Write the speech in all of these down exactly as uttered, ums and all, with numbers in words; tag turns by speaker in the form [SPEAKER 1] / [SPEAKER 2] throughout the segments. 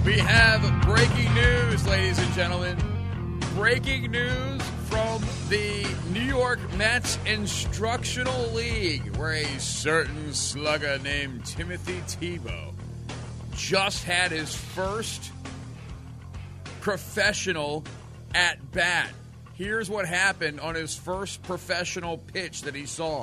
[SPEAKER 1] We have breaking news, ladies and gentlemen. Breaking news from the New York Mets Instructional League, where a certain slugger named Timothy Tebow just had his first professional at bat. Here's what happened on his first professional pitch that he saw.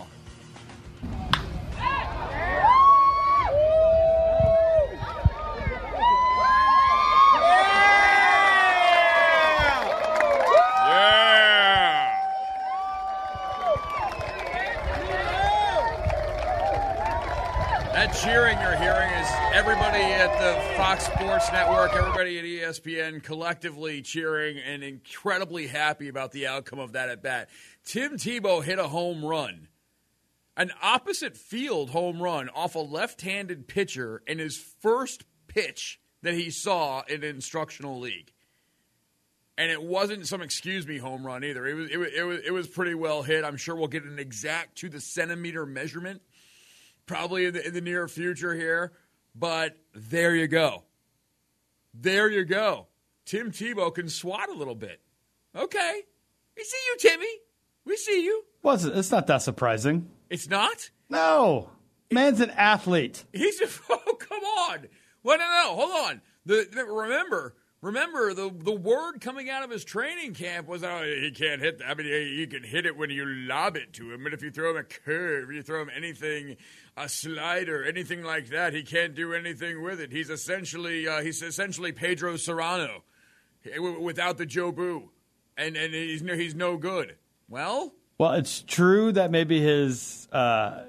[SPEAKER 1] That cheering you're hearing is everybody at the Fox Sports Network, everybody at E S P N collectively cheering and incredibly happy about the outcome of that at-bat. Tim Tebow hit a home run, an opposite field home run off a left-handed pitcher in his first pitch that he saw in the Instructional League. And it wasn't some excuse me home run either. It was, it was, it was, it was pretty well hit. I'm sure we'll get an exact to the centimeter measurement probably in the, in the near future here, but there you go. There you go. Tim Tebow can swat a little bit. Okay. We see you, Timmy. We see you.
[SPEAKER 2] Was it? It's not that surprising.
[SPEAKER 1] It's not?
[SPEAKER 2] No. Man's an athlete.
[SPEAKER 1] He's a, oh, come on. Well, no, no, hold on. The, the, remember, remember the, the word coming out of his training camp was, oh, he can't hit that. I mean, he, he can hit it when you lob it to him, but if you throw him a curve, you throw him anything, a slider, anything like that, he can't do anything with it. He's essentially uh, he's essentially Pedro Serrano without the Joe Boo, and and he's no, he's no good. Well,
[SPEAKER 2] well, it's true that maybe his uh,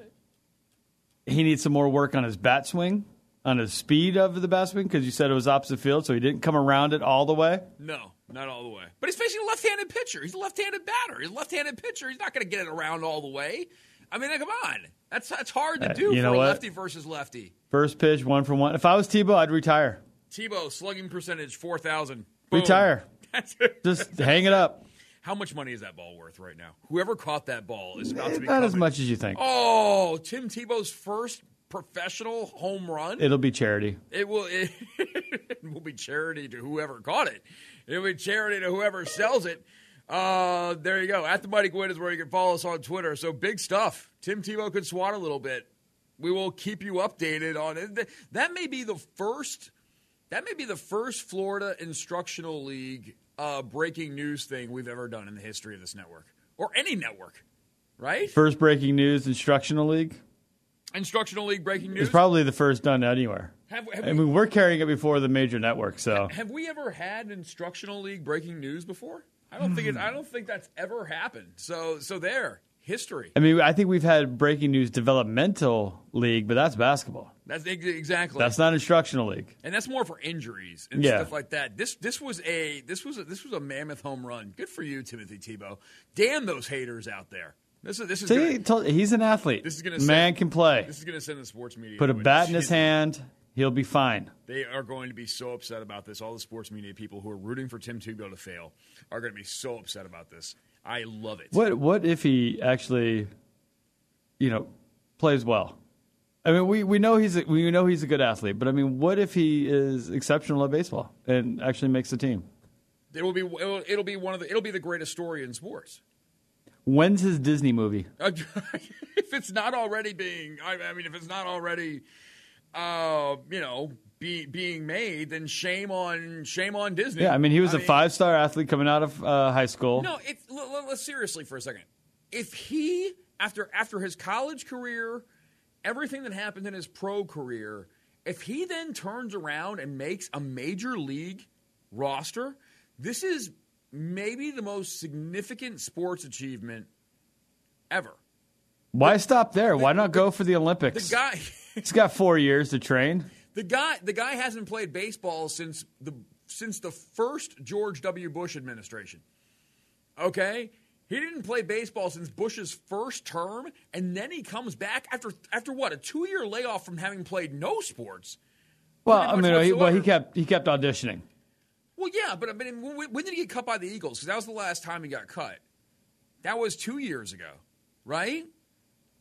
[SPEAKER 2] he needs some more work on his bat swing, on his speed of the bat swing, because you said it was opposite field, so he didn't come around it all the way.
[SPEAKER 1] No, not all the way. But he's facing a left-handed pitcher. He's a left-handed batter. He's a left-handed pitcher. He's not going to get it around all the way. I mean, come on. That's that's hard to do uh,
[SPEAKER 2] you know
[SPEAKER 1] for a
[SPEAKER 2] what?
[SPEAKER 1] lefty versus lefty.
[SPEAKER 2] First pitch, one for one. If I was Tebow, I'd retire.
[SPEAKER 1] Tebow, slugging percentage, four thousand.
[SPEAKER 2] Retire. Just hang it up.
[SPEAKER 1] How much money is that ball worth right now? Whoever caught that ball is about to be
[SPEAKER 2] Not
[SPEAKER 1] covered.
[SPEAKER 2] as much as you think.
[SPEAKER 1] Oh, Tim Tebow's first professional home run?
[SPEAKER 2] It'll be charity.
[SPEAKER 1] It will, it, it will be charity to whoever caught it. It'll be charity to whoever sells it. Uh, there you go. At the Mighty Gwynn is where you can follow us on Twitter. So big stuff. Tim Tebow could swat a little bit. We will keep you updated on it. That may be the first. That may be the first Florida Instructional League uh, breaking news thing we've ever done in the history of this network or any network. Right?
[SPEAKER 2] First breaking news, Instructional League.
[SPEAKER 1] Instructional League breaking news.
[SPEAKER 2] It's probably the first done anywhere.
[SPEAKER 1] Have, have
[SPEAKER 2] I
[SPEAKER 1] we,
[SPEAKER 2] mean, we're carrying it before the major network. So
[SPEAKER 1] have we ever had Instructional League breaking news before? I don't think it. I don't think that's ever happened. So, so there, history.
[SPEAKER 2] I mean, I think we've had breaking news developmental league, but that's basketball.
[SPEAKER 1] That's exactly.
[SPEAKER 2] That's not instructional league,
[SPEAKER 1] and that's more for injuries and
[SPEAKER 2] yeah.
[SPEAKER 1] stuff like that. This, this was a, this was a, this was a mammoth home run. Good for you, Timothy Tebow. Damn those haters out there. This is, this is.
[SPEAKER 2] See,
[SPEAKER 1] gonna,
[SPEAKER 2] he's an athlete.
[SPEAKER 1] This is going
[SPEAKER 2] to man
[SPEAKER 1] send,
[SPEAKER 2] can play.
[SPEAKER 1] This is going to send the sports media.
[SPEAKER 2] Put a bat in his hand. He'll be fine.
[SPEAKER 1] They are going to be so upset about this. All the sports media people who are rooting for Tim Tebow to fail are going to be so upset about this. I love it.
[SPEAKER 2] What What if he actually, you know, plays well? I mean, we, we know he's a, we know he's a good athlete, but I mean, what if he is exceptional at baseball and actually makes the team?
[SPEAKER 1] It will be it'll, it'll be one of the it'll be the greatest story in sports.
[SPEAKER 2] When's his Disney movie?
[SPEAKER 1] If it's not already being, I, I mean, if it's not already. Uh, you know, be, being made, then shame on shame on Disney.
[SPEAKER 2] Yeah, I mean, he was
[SPEAKER 1] I
[SPEAKER 2] a
[SPEAKER 1] mean,
[SPEAKER 2] five-star athlete coming out of uh, high school.
[SPEAKER 1] No, it, let, let's seriously for a second. If he, after after his college career, everything that happened in his pro career, if he then turns around and makes a major league roster, this is maybe the most significant sports achievement ever.
[SPEAKER 2] Why
[SPEAKER 1] the,
[SPEAKER 2] stop there?
[SPEAKER 1] The,
[SPEAKER 2] Why not go for the Olympics?
[SPEAKER 1] The guy...
[SPEAKER 2] He's got four years to train.
[SPEAKER 1] The guy, the guy hasn't played baseball since the since the first George W. Bush administration. Okay, he didn't play baseball since Bush's first term, and then he comes back after after what a two year layoff from having played no sports.
[SPEAKER 2] Well, I mean, he, well, he kept he kept auditioning.
[SPEAKER 1] Well, yeah, but I mean, when, when did he get cut by the Eagles? Because that was the last time he got cut. That was two years ago, right?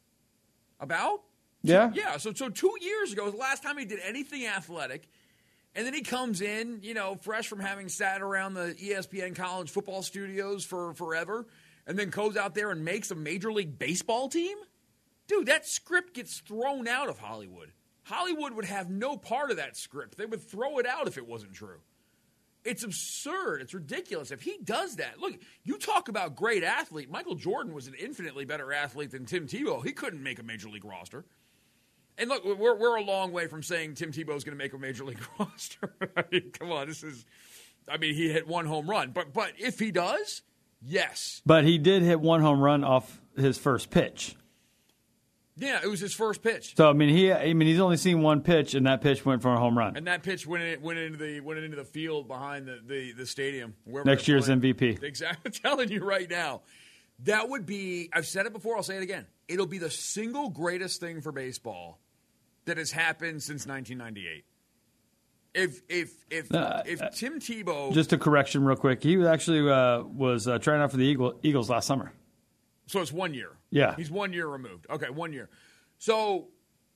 [SPEAKER 1] About.
[SPEAKER 2] Yeah.
[SPEAKER 1] Yeah, so so two years ago was the last time he did anything athletic, And then he comes in, you know, fresh from having sat around the E S P N college football studios for forever, and then goes out there and makes a Major League Baseball team? Dude, that script gets thrown out of Hollywood. Hollywood would have no part of that script. They would throw it out if it wasn't true. It's absurd. It's ridiculous. If he does that, look, you talk about great athlete. Michael Jordan was an infinitely better athlete than Tim Tebow. He couldn't make a Major League roster. And look, we're we're a long way from saying Tim Tebow is going to make a Major League roster. I mean, come on, this is. I mean, he hit one home run, but but if he does, yes.
[SPEAKER 2] But he did hit one home run off his first pitch.
[SPEAKER 1] Yeah, it was his first pitch.
[SPEAKER 2] So I mean, he I mean he's only seen one pitch, and that pitch went for a home run.
[SPEAKER 1] And that pitch went in, went into the went into the field behind the the, the stadium.
[SPEAKER 2] Next year's M V P.
[SPEAKER 1] Exactly. I'm telling you right now, that would be. I've said it before. I'll say it again. It'll be the single greatest thing for baseball that has happened since nineteen ninety-eight. If if if
[SPEAKER 2] uh,
[SPEAKER 1] if Tim Tebow,
[SPEAKER 2] just a correction real quick, he actually uh, was uh, trying out for the Eagle, Eagles last summer.
[SPEAKER 1] So it's one year.
[SPEAKER 2] Yeah,
[SPEAKER 1] he's one year removed. Okay, one year. So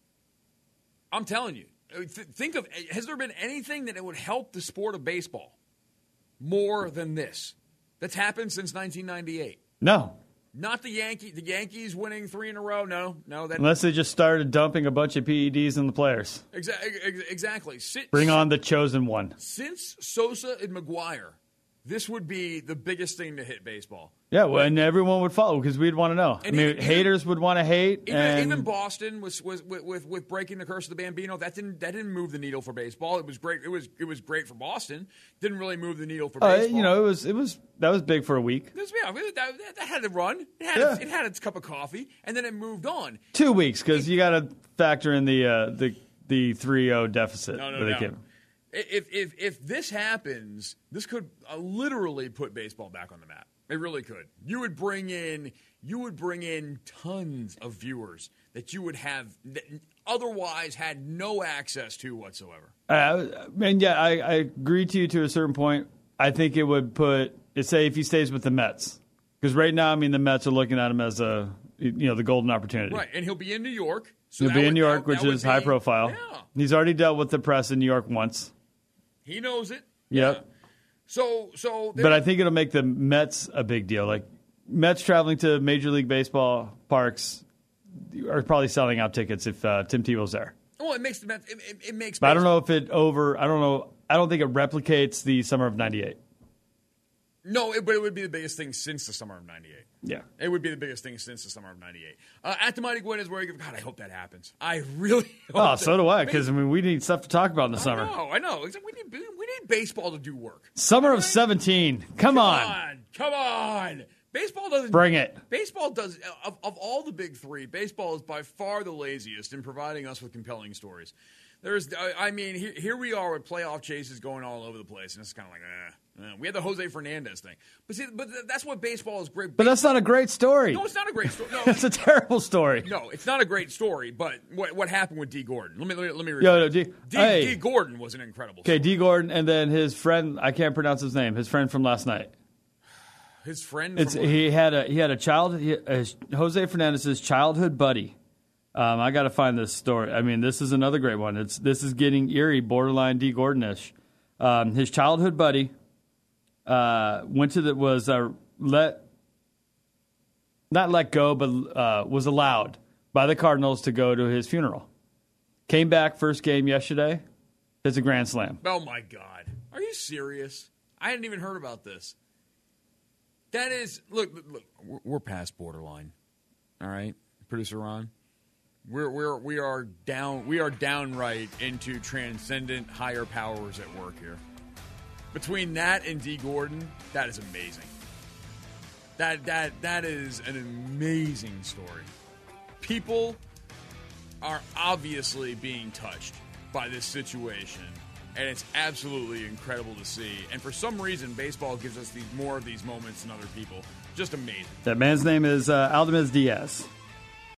[SPEAKER 1] I'm telling you, th- think of has there been anything that it would help the sport of baseball more than this that's happened since nineteen ninety-eight?
[SPEAKER 2] No.
[SPEAKER 1] Not the Yankees. The Yankees winning three in a row. No, no. That,
[SPEAKER 2] Unless they just started dumping a bunch of P E Ds in the players.
[SPEAKER 1] Exactly. Exactly. Since,
[SPEAKER 2] Bring on the chosen one.
[SPEAKER 1] Since Sosa and McGuire, this would be the biggest thing to hit baseball.
[SPEAKER 2] Yeah, well, and everyone would follow because we'd want to know. I mean, even, haters would want to hate.
[SPEAKER 1] Even,
[SPEAKER 2] and
[SPEAKER 1] even Boston was, was with, with with breaking the curse of the Bambino. That didn't that didn't move the needle for baseball. It was great. It was it was great for Boston. Didn't really move the needle for
[SPEAKER 2] uh,
[SPEAKER 1] baseball.
[SPEAKER 2] You know, it was it was that was big for a week.
[SPEAKER 1] It was, yeah, that, that had to run. It had
[SPEAKER 2] yeah.
[SPEAKER 1] its, it had its cup of coffee, and then it moved on.
[SPEAKER 2] Two weeks because you got to factor in the uh, the the three oh deficit.
[SPEAKER 1] No, no,
[SPEAKER 2] that they
[SPEAKER 1] no.
[SPEAKER 2] came.
[SPEAKER 1] If if if this happens, this could uh, literally put baseball back on the map. It really could. You would bring in you would bring in tons of viewers that you would have that otherwise had no access to whatsoever.
[SPEAKER 2] Uh, and yeah, I, I agree to you to a certain point. I think it would put say if he stays with the Mets, because right now, I mean, the Mets are looking at him as a you know the golden opportunity.
[SPEAKER 1] Right, and he'll be in New York. So
[SPEAKER 2] he'll be
[SPEAKER 1] would,
[SPEAKER 2] in New York,
[SPEAKER 1] that,
[SPEAKER 2] which
[SPEAKER 1] that
[SPEAKER 2] is
[SPEAKER 1] be,
[SPEAKER 2] high profile.
[SPEAKER 1] Yeah.
[SPEAKER 2] He's already dealt with the press in New York once.
[SPEAKER 1] He knows it.
[SPEAKER 2] Yep.
[SPEAKER 1] Yeah. So, so,
[SPEAKER 2] but I think it'll make the Mets a big deal. Like Mets traveling to Major League Baseball parks are probably selling out tickets if uh, Tim Tebow's there.
[SPEAKER 1] Well, it makes the Mets. It, it, it makes.
[SPEAKER 2] But I don't know if it over. I don't know. I don't think it replicates the summer of ninety-eight.
[SPEAKER 1] No, it, but it would be the biggest thing since the summer of ninety-eight.
[SPEAKER 2] Yeah.
[SPEAKER 1] It would be the biggest thing since the summer of ninety-eight. Uh, at the Mighty Gwen is where you go, God, I hope that happens. I really hope
[SPEAKER 2] Oh,
[SPEAKER 1] that,
[SPEAKER 2] so do I, because I mean, we need stuff to talk about in the
[SPEAKER 1] I
[SPEAKER 2] summer.
[SPEAKER 1] know, I know. We need, we need baseball to do work.
[SPEAKER 2] Summer
[SPEAKER 1] right?
[SPEAKER 2] of seventeen. Come,
[SPEAKER 1] come
[SPEAKER 2] on.
[SPEAKER 1] on. Come on. Baseball doesn't.
[SPEAKER 2] Bring it.
[SPEAKER 1] Baseball does, of, of all the big three, baseball is by far the laziest in providing us with compelling stories. There's, I mean, here, here we are with playoff chases going all over the place, and it's kind of like, eh. eh. We had the Jose Fernandez thing, but see, but that's what baseball is great.
[SPEAKER 2] But that's not a great story.
[SPEAKER 1] No, it's not a great story. No,
[SPEAKER 2] it's a terrible story.
[SPEAKER 1] No, it's not a great story. But what what happened with D. Gordon? Let me let me let me.
[SPEAKER 2] Yo, no, D,
[SPEAKER 1] D,
[SPEAKER 2] hey.
[SPEAKER 1] D. Gordon was an incredible.
[SPEAKER 2] Okay,
[SPEAKER 1] story.
[SPEAKER 2] D. Gordon, and then his friend. I can't pronounce his name. His friend from last night.
[SPEAKER 1] His friend.
[SPEAKER 2] It's
[SPEAKER 1] from
[SPEAKER 2] he had a he had a child. He, uh, Jose Fernandez's childhood buddy. Um, I got to find this story. I mean, this is another great one. It's this is getting eerie, borderline D. Gordon-ish. Um, his childhood buddy uh, went to the was uh, let not let go, but uh, was allowed by the Cardinals to go to his funeral. Came back first game yesterday. It's a grand slam.
[SPEAKER 1] Oh my God! Are you serious? I hadn't even heard about this. That is look look. We're, we're past borderline. All right, producer Ron. We're we're we are down we are downright into transcendent higher powers at work here. Between that and D. Gordon, that is amazing. That that that is an amazing story. People are obviously being touched by this situation, and it's absolutely incredible to see. And for some reason, baseball gives us these more of these moments than other people. Just amazing.
[SPEAKER 2] That man's name is uh, Aldemez Diaz.